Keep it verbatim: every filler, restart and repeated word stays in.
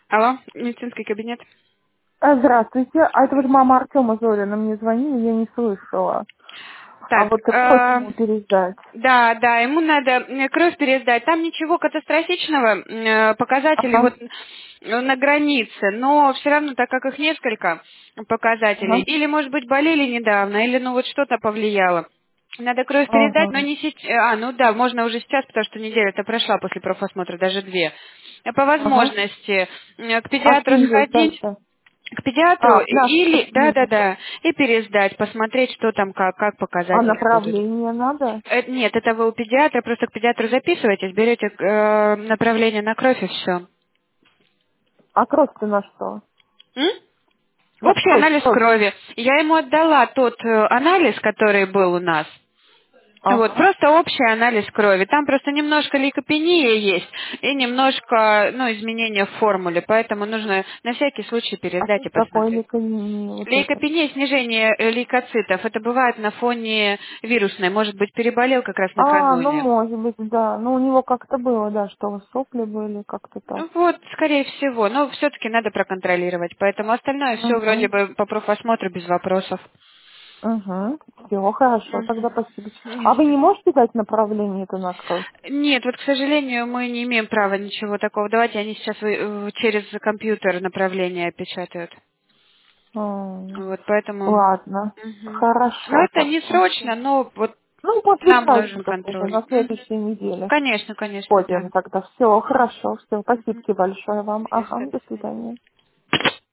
Алло, медицинский кабинет. А, Здравствуйте. А это вот мама Артема Зорина мне звонила, я не слышала. А Так, вот кровь э, ему пересдать. да, да, ему надо э, кровь пересдать. Там ничего катастрофичного, э, показателей Ага, вот э, на границе, но все равно, так как их несколько показателей, ага, или, может быть, болели недавно, или, ну, вот что-то повлияло. Надо кровь пересдать, но ага. не сейчас. А, ну да, можно уже сейчас, потому что неделя-то прошла после профосмотра, даже две. Э, По Ага. возможности э, к А с педиатру кем ей сходить, дальше? к педиатру А, нас или, с ним. да-да-да, и пересдать, посмотреть, что там, как, как А показатели будут. направление надо? Э, Нет, это вы у педиатра, просто к педиатру записываетесь, берете э, направление на кровь и все. А кровь-то на что? На Общий кровь, анализ кровь. крови. Я ему отдала тот э, анализ, который был у нас. Вот, Ага. просто общий анализ крови. Там просто немножко лейкопения есть и немножко, ну, изменения в формуле, поэтому нужно на всякий случай А пересдать что и такое посмотреть. лейкемия вот это? Лейкопения, снижение э, лейкоцитов, это бывает на фоне вирусной, может быть, переболел как раз А, ну накануне. может быть, да. Ну у него как-то было, да, что сопли были, как-то так. Ну вот, скорее всего, но все-таки надо проконтролировать, поэтому остальное все вроде Угу. бы по профосмотру без вопросов. Угу. Все, хорошо, тогда Мгм. спасибо. А вы Ясно. не можете дать направление это на кровь? Нет, вот, к сожалению, мы не имеем права ничего такого давать, и они сейчас вы- э, через компьютер направления печатают. М, Вот, поэтому... Ладно. Мгм. Ну, Хорошо это не тогда. срочно, но вот Ну, после нам нужен праздников уже, контроль. на Мгм. следующей неделе. Конечно, конечно, да. Пойдем тогда. Все, хорошо, все. Спасибо Мгм. большое вам. Ясно, Ага, до до свидания. свидания.